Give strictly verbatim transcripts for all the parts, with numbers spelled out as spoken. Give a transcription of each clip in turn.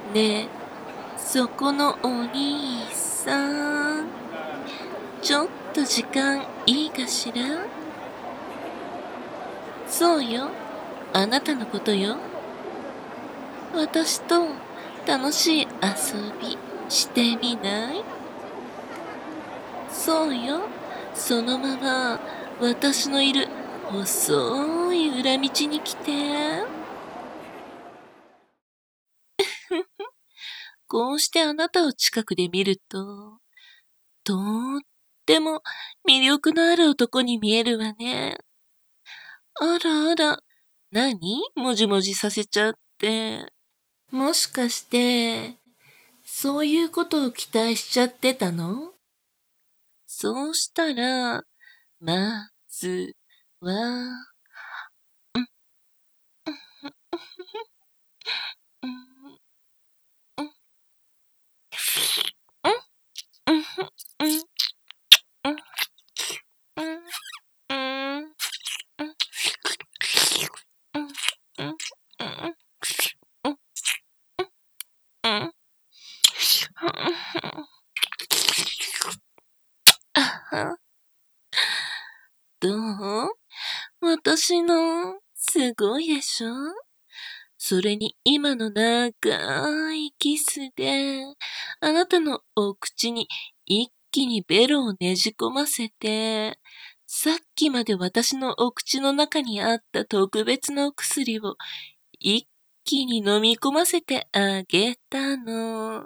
ねえ、そこのお兄さん、ちょっと時間いいかしら？そうよ、あなたのことよ。私と楽しい遊びしてみない？そうよ、そのまま私のいる細い裏道に来て。こうしてあなたを近くで見ると、とっても魅力のある男に見えるわね。あらあら、何もじもじさせちゃって。もしかして、そういうことを期待しちゃってたの？そうしたら、まずは、うん、うん、うん、うん、うん、うん、うん、うん、うん、どう？私の、すごいでしょ？それに今の長いキスで、あなたのお口に一気にベロをねじ込ませて、さっきまで私のお口の中にあった特別なお薬を一気に飲み込ませてあげたの。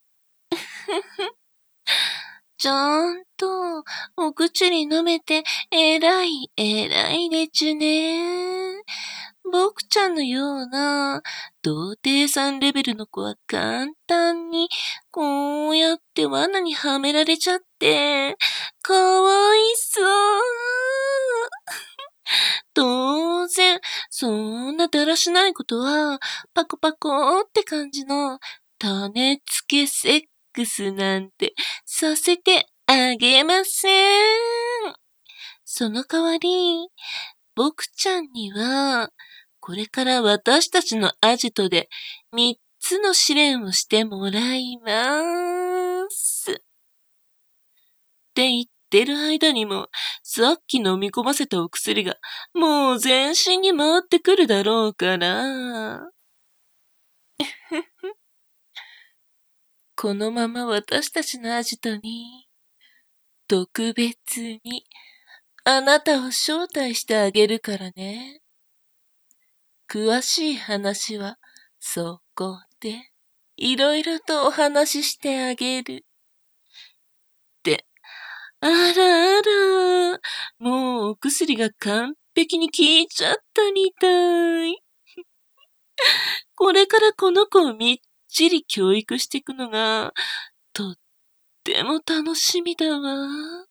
ちゃんとお口に飲めてえらいえらいでちゅね。僕ちゃんのような童貞さんレベルの子は簡単にこうやって罠にはめられちゃってかわいそう。当然、そんなだらしないことはパコパコって感じの種付けセックスなんてさせてあげません。その代わり、僕ちゃんには、これから私たちのアジトで三つの試練をしてもらいます。って言ってる間にも、さっき飲み込ませたお薬がもう全身に回ってくるだろうから。このまま私たちのアジトに、特別にあなたを招待してあげるからね。詳しい話はそこでいろいろとお話ししてあげる。って、あらあら、もうお薬が完璧に効いちゃったみたい。これからこの子をみっちり教育していくのがとっても楽しみだわ。